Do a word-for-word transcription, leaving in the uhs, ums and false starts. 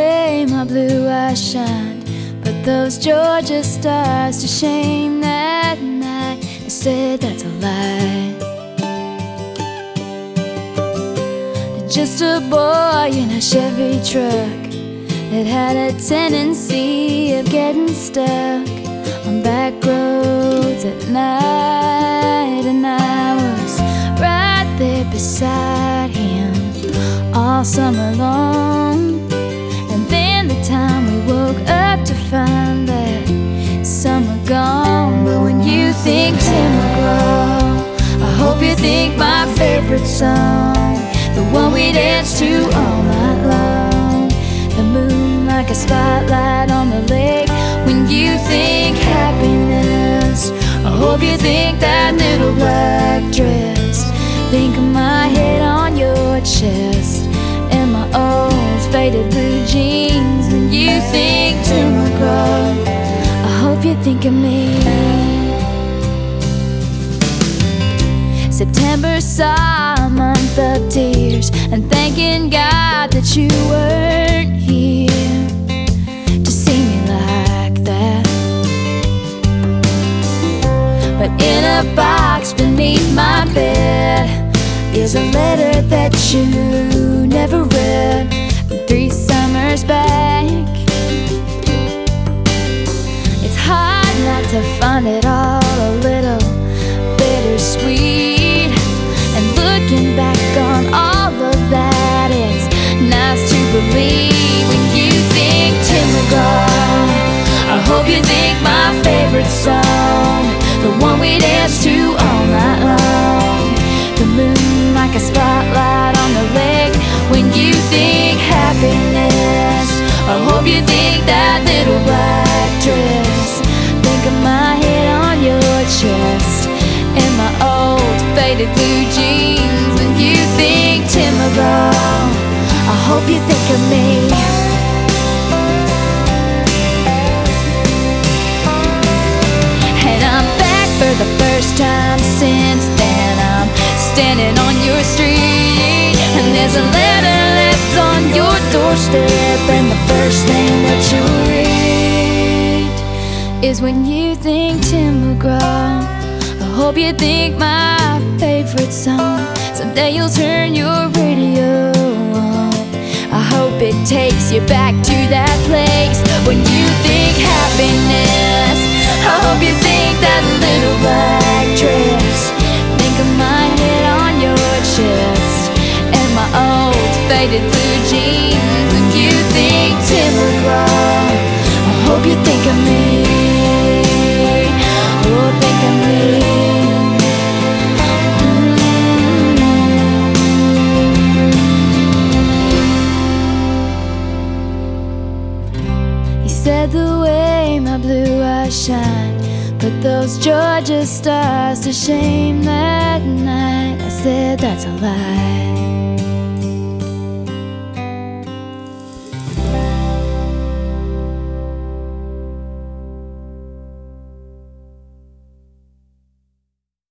way my blue eyes shined, put those Georgia stars to shame that night. I said that's a lie. Just a boy in a Chevy truck that had a tendency of getting stuck on back roads at night, and I was right there beside him all summer long. And then the time we woke up to find that summer gone. But when you think Tim McGraw, I hope you think my favorite song, the one we danced to all night long. The moon like a spotlight on the lake. When you think happiness, I hope you think that little black dress. Think of my head on your chest and my old faded blue jeans. When you think Tim McGraw, I hope you think of me. September saw a month of tears, and thanking God that you weren't here to see me like that. But in a box beneath my bed is a letter that you never read from three summers back. It's hard not to find it all a little bittersweet. And looking back on all of that, it's nice to believe. When you think Tim McGraw, I hope you think my favorite song, the one we danced to all night long. The moon like a spotlight on the lake. When you think happiness, I hope you think that little black dress. Think of my head on your chest and my old faded blue jeans. When you think Tim McGraw, I hope you think of me. And I'm back for the first time since then. I'm standing on your street, and there's a letter left on your doorstep, and the first thing that you read is when you think Tim McGraw, I hope you think my favorite song. Someday you'll turn your radio on. I hope it takes you back to that place when you think happiness. I hope you think that little black dress. Think of my head on your chest and my old faded blue jeans. When you think Tim McGraw, I hope you think of me. Oh, think of me. Said the way my blue eyes shine, put those Georgia stars to shame that night. I said that's a lie.